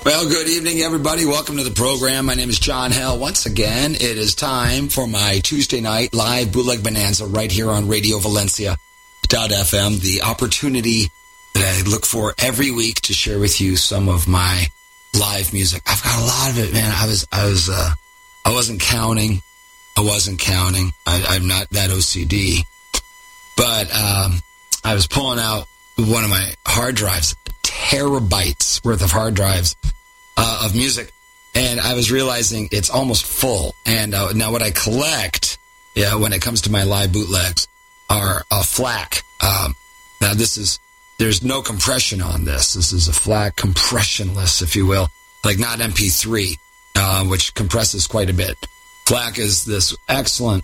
Well, good evening, everybody. Welcome to the program. My name is John Hell. Once again, it is time for my Tuesday night live bootleg bonanza right here on Radio Valencia.fm, the opportunity that I look for every week to share with you some of my live music. I've got a lot of it, man. I wasn't counting. I'm not that OCD. But I was pulling out one of my hard drives, terabytes worth of hard drives of music, and I was realizing it's almost full. And now what I collect, when it comes to my live bootlegs, are a FLAC. Now there's no compression on this. This is a FLAC compressionless, if you will, like not MP3, which compresses quite a bit. FLAC is this excellent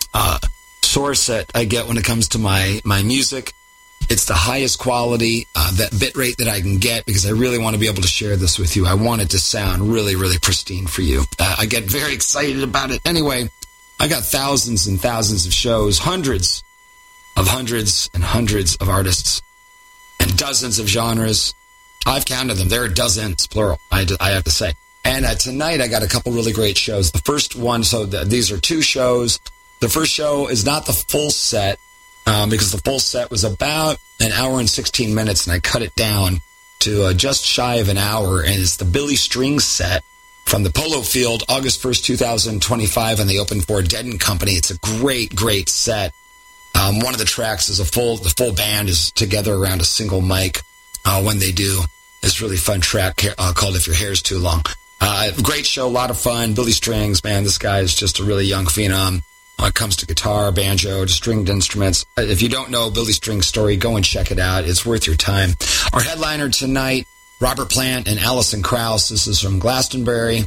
source that I get when it comes to my music. It's the highest quality, that bit rate that I can get, because I really want to be able to share this with you. I want it to sound really, really pristine for you. I get very excited about it. Anyway, I got thousands and thousands of shows, hundreds and hundreds of artists, and dozens of genres. I've counted them. There are dozens, plural, I have to say. And tonight I got a couple really great shows. The first one, these are two shows. The first show is not the full set, because the full set was about an hour and 16 minutes, and I cut it down to just shy of an hour, and it's the Billy Strings set from the Polo Field, August 1st, 2025, and they opened for Dead & Company. It's a great, great set. One of the tracks is the full band is together around a single mic when they do this really fun track called If Your Hair's Too Long. Great show, a lot of fun. Billy Strings, man, this guy is just a really young phenom. When it comes to guitar, banjo, stringed instruments. If you don't know Billy Strings' story, go and check it out. It's worth your time. Our headliner tonight, Robert Plant and Alison Krauss. This is from Glastonbury.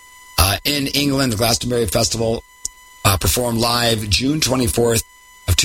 In England, the Glastonbury Festival performed live June 24th of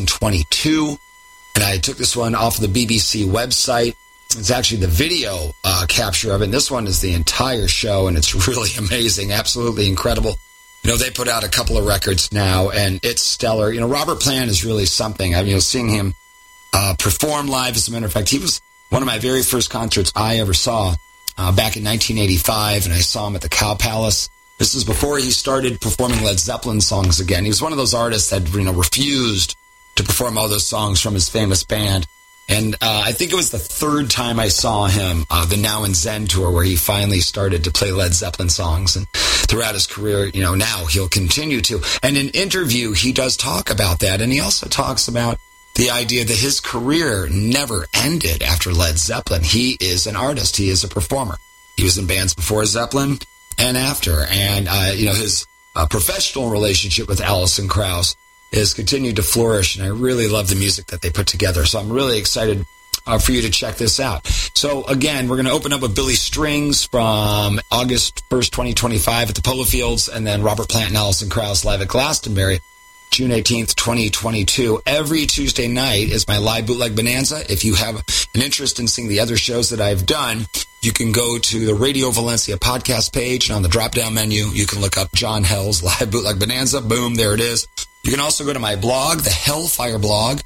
2022. And I took this one off of the BBC website. It's actually the video capture of it. And this one is the entire show, and it's really amazing, absolutely incredible. You know, they put out a couple of records now, and it's stellar. You know, Robert Plant is really something. I mean, seeing him perform live, as a matter of fact, he was one of my very first concerts I ever saw back in 1985, and I saw him at the Cow Palace. This is before he started performing Led Zeppelin songs again. He was one of those artists that, refused to perform all those songs from his famous band. And I think it was the third time I saw him, the Now and Zen tour, where he finally started to play Led Zeppelin songs. And throughout his career, now he'll continue to. And in interview, he does talk about that. And he also talks about the idea that his career never ended after Led Zeppelin. He is an artist. He is a performer. He was in bands before Zeppelin and after. And, his professional relationship with Alison Krauss has continued to flourish, and I really love the music that they put together. So I'm really excited for you to check this out. So again, we're going to open up with Billy Strings from August 1st, 2025 at the Polo Fields, and then Robert Plant and Alison Krauss live at Glastonbury, June 18th, 2022. Every Tuesday night is my live bootleg bonanza. If you have an interest in seeing the other shows that I've done, you can go to the Radio Valencia podcast page, and on the drop-down menu, you can look up John Hell's live bootleg bonanza. Boom, there it is. You can also go to my blog, the Hellfire blog,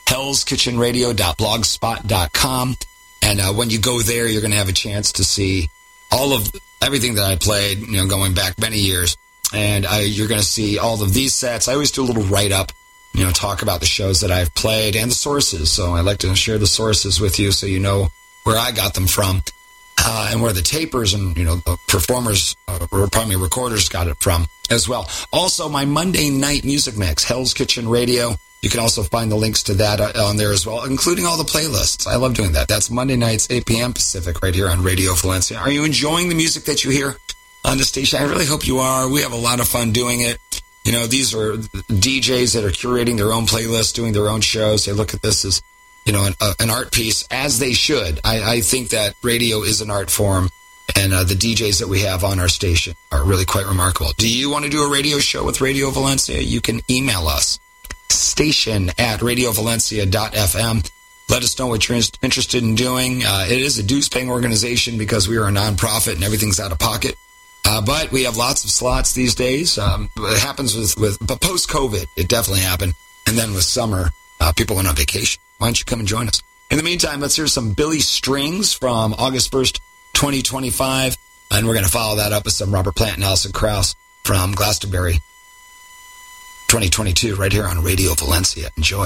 hellskitchenradio.blogspot.com. And when you go there, you're going to have a chance to see all of everything that I played, going back many years. And you're going to see all of these sets. I always do a little write-up, talk about the shows that I've played and the sources. So I like to share the sources with you so you know where I got them from and where the tapers and, the performers, recorders got it from as well. Also, my Monday night music mix, Hell's Kitchen Radio. You can also find the links to that on there as well, including all the playlists. I love doing that. That's Monday nights, 8 p.m. Pacific, right here on Radio Valencia. Are you enjoying the music that you hear on the station? I really hope you are. We have a lot of fun doing it. These are DJs that are curating their own playlists, doing their own shows. They look at this as, an art piece, as they should. I think that radio is an art form, and the DJs that we have on our station are really quite remarkable. Do you want to do a radio show with Radio Valencia? You can email us, station@radiovalencia.fm. Let us know what you're interested in doing. It is a dues-paying organization because we are a nonprofit and everything's out of pocket. But we have lots of slots these days. It happens but post-COVID, it definitely happened. And then with summer, people went on vacation. Why don't you come and join us? In the meantime, let's hear some Billy Strings from August 1st, 2025. And we're going to follow that up with some Robert Plant and Alison Krauss from Glastonbury 2022 right here on Radio Valencia. Enjoy.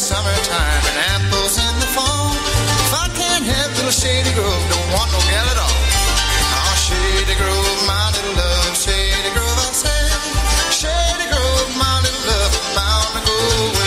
summertime and apples in the fall. If I can't have little Shady Grove, don't want no gal at all. Oh, Shady Grove, my little love, Shady Grove, I say. Shady Grove, my little love, I'm bound to go away.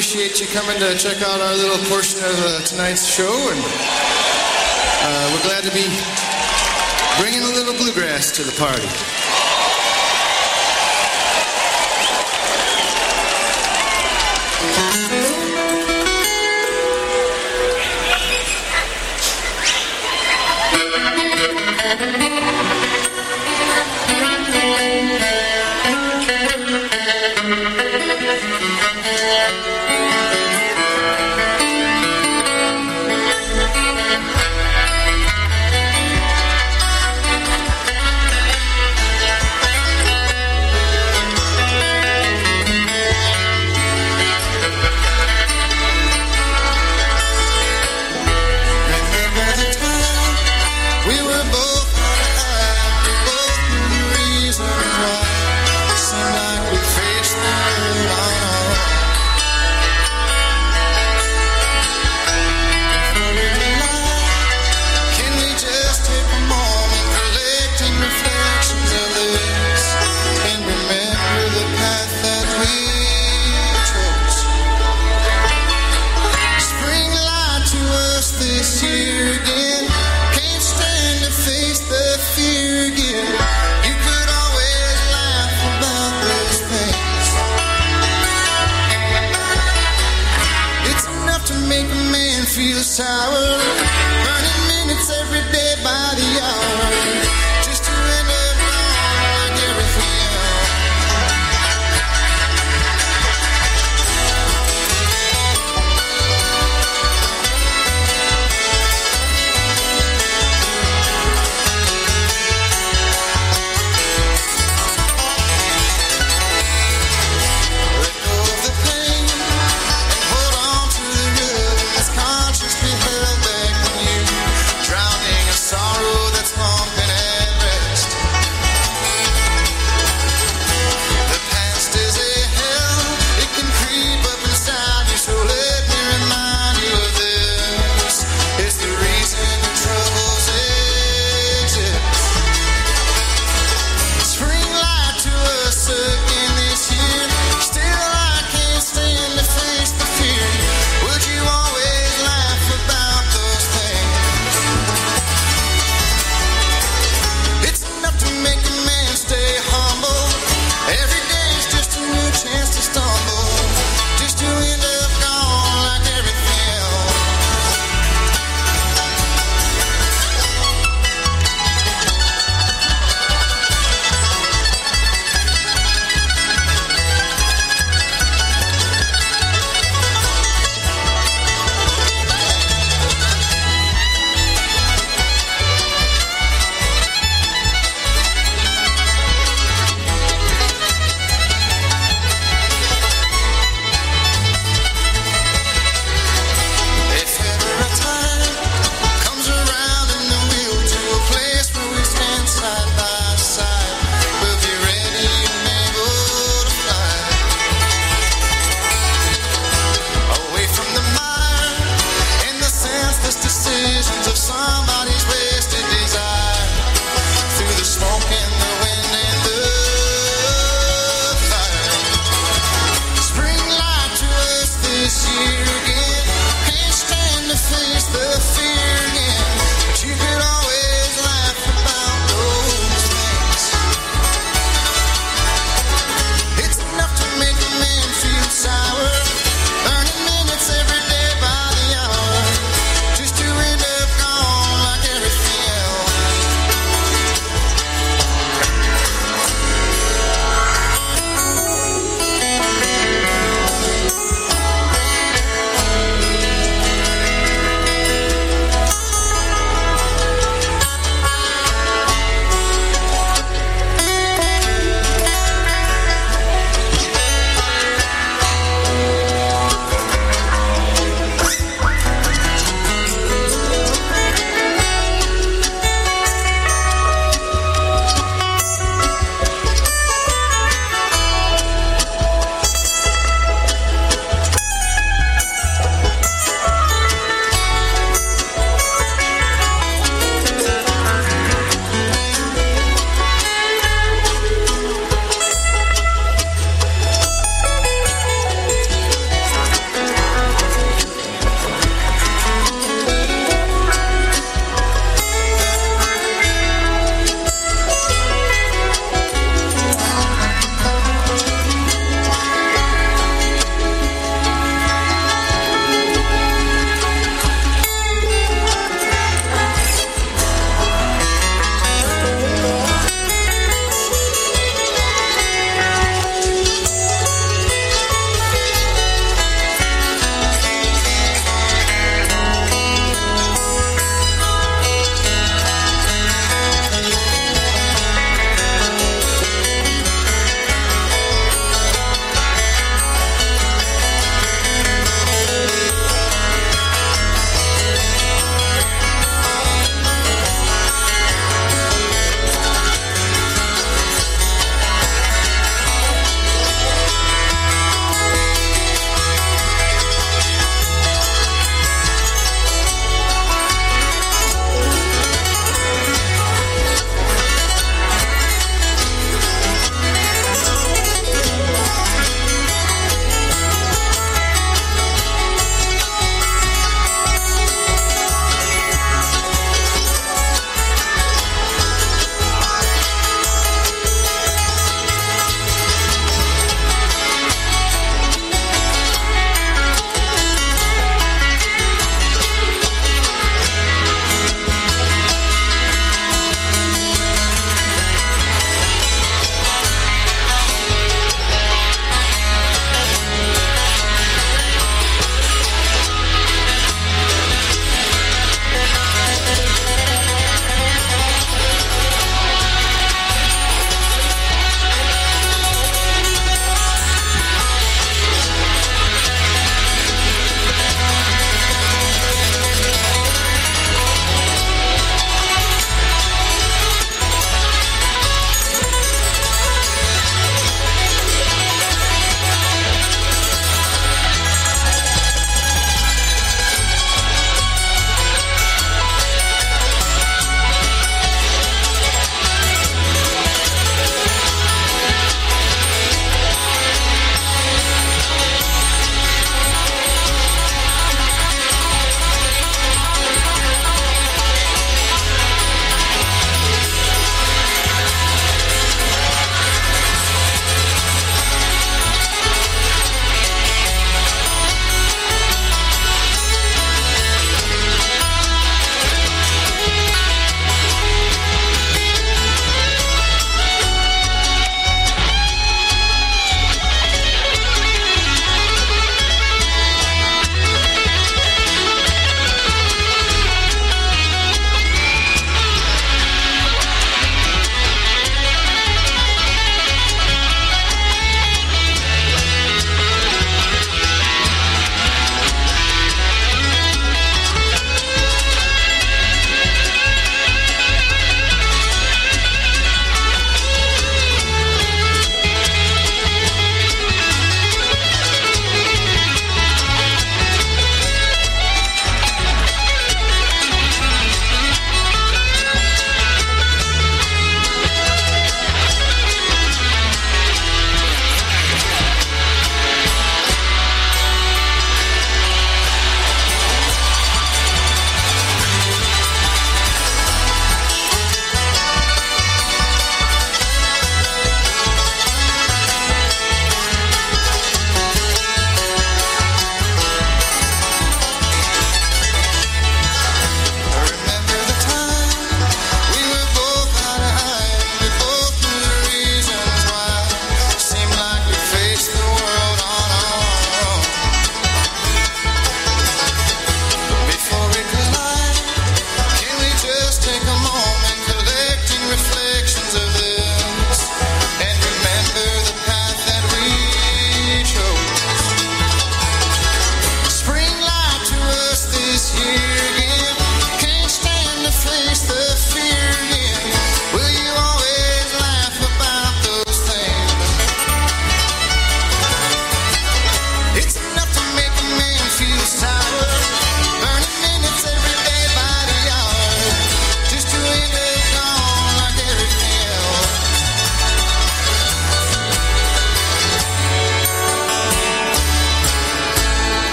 appreciate you coming to check out our little portion of tonight's show, and we're glad to be bringing a little bluegrass to the party.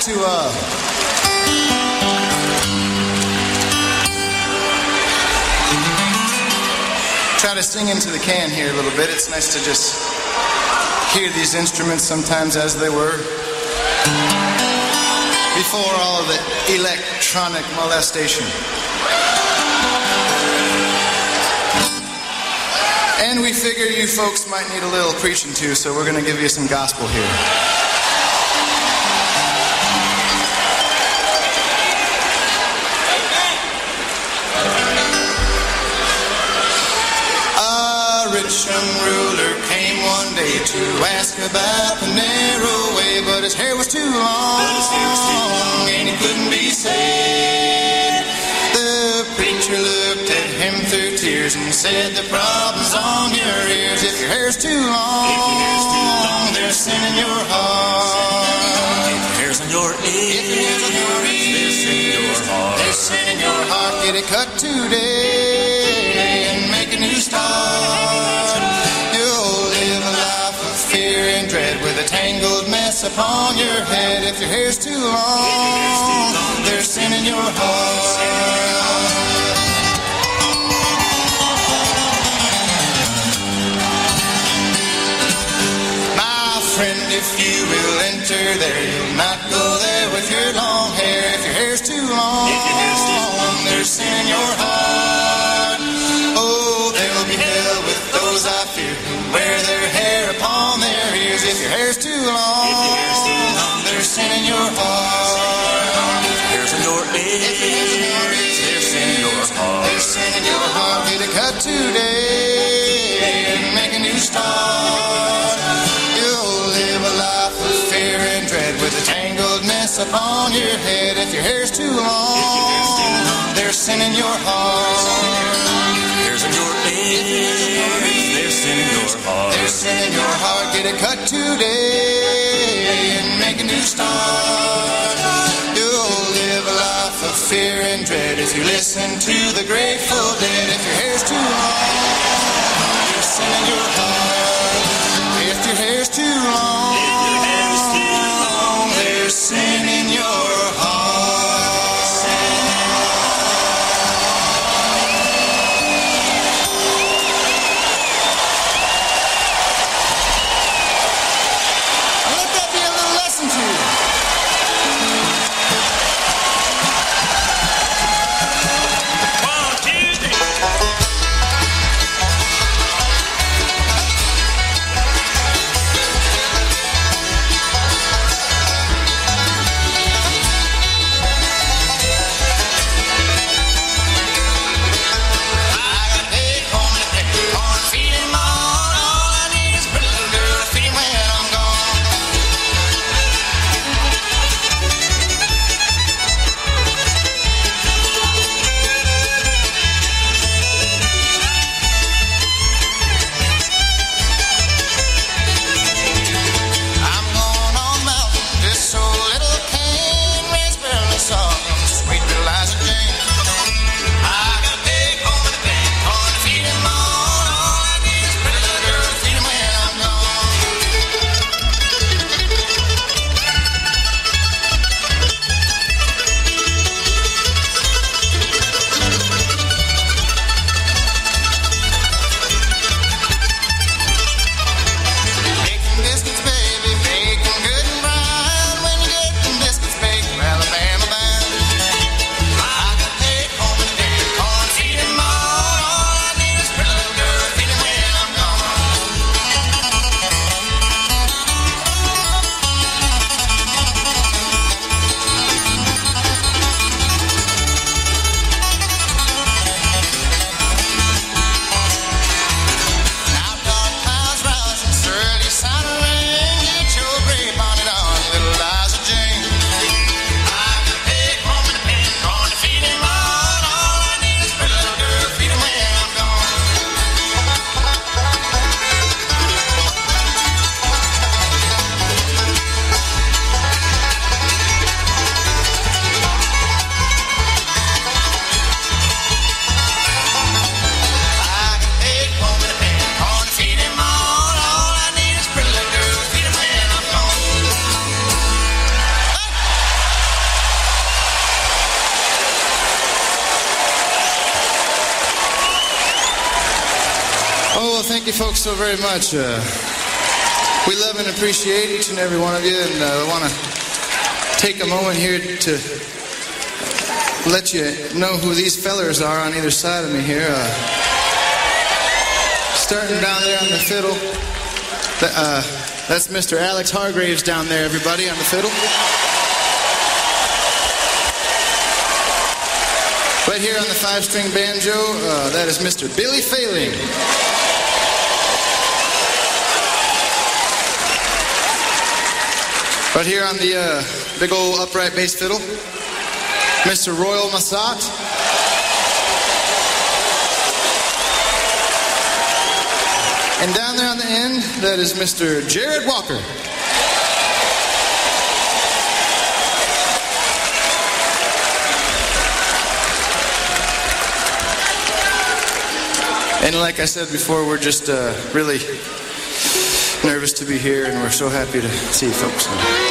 to try to sing into the can here a little bit. It's nice to just hear these instruments sometimes as they were before all of the electronic molestation. And we figure you folks might need a little preaching too, so we're going to give you some gospel here. A rich young ruler came one day to ask about the narrow way, but his hair was too long, and he couldn't be saved. The preacher looked at him through tears and said, the problem's on your ears. If your hair's too long, there's sin in your heart. If your hair's on your ears, there's sin in your heart. There's sin in your heart. Get it cut today and make a new start. You'll live a life of fear and dread with a tangled mess upon your head. If your hair's too long, there's sin in your heart. Friend, if you will enter there, you'll not go there with your long hair. If your hair's too long, there's sin in your heart. Oh, there'll be hell with those I fear who wear their hair upon their ears. If your hair's too long, there's sin in your heart. If your hair's on your ears, there's sin in your heart. There's sin in your heart. Get a cut today and make a new start. With a tangled mess upon your head. If your hair's too long, there's sin in your heart. If your hair's on your ears, there's sin in your heart. There's sin in your heart. Get it cut today and make a new start. You'll live a life of fear and dread if you listen to the Grateful Dead. If your hair's too long, there's sin in your heart. If your hair's too long, there's sin in your heart. Let that be a little lesson to you. thank you folks so very much. We love and appreciate each and every one of you, and I want to take a moment here to let you know who these fellers are on either side of me here. Starting down there on the fiddle, that's Mr. Alex Hargraves down there, everybody, on the fiddle. Right here on the 5-string banjo, that is Mr. Billy Failing. Right here on the big old upright bass fiddle, Mr. Royal Massat. And down there on the end, that is Mr. Jared Walker. And like I said before, we're just really nervous to be here, and we're so happy to see you folks.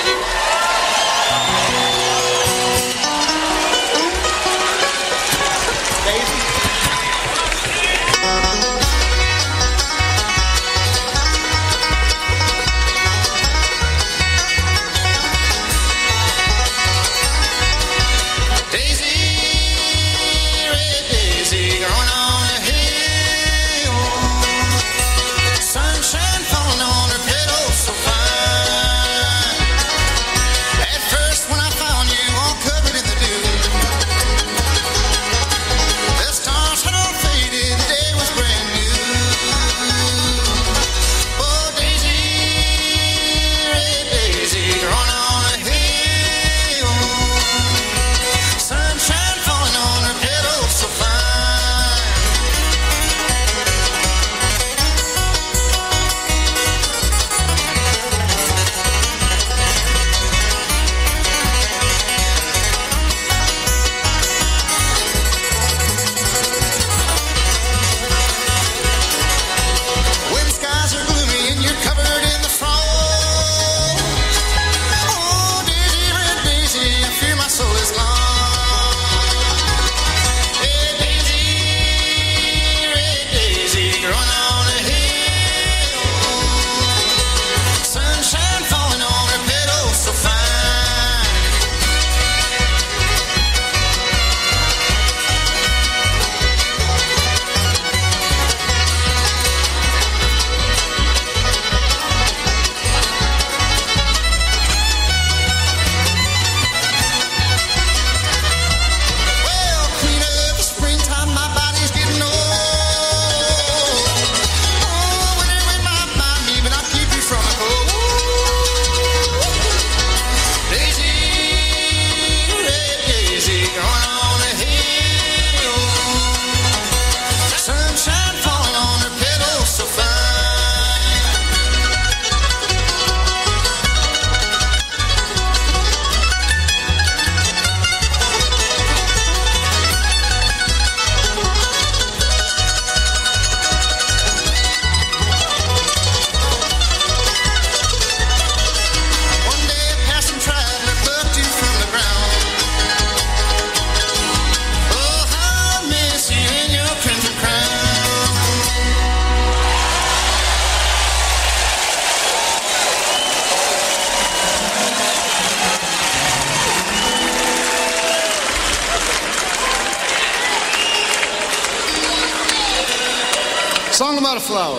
Song about a flower.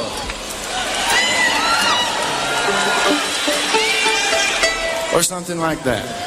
Or something like that.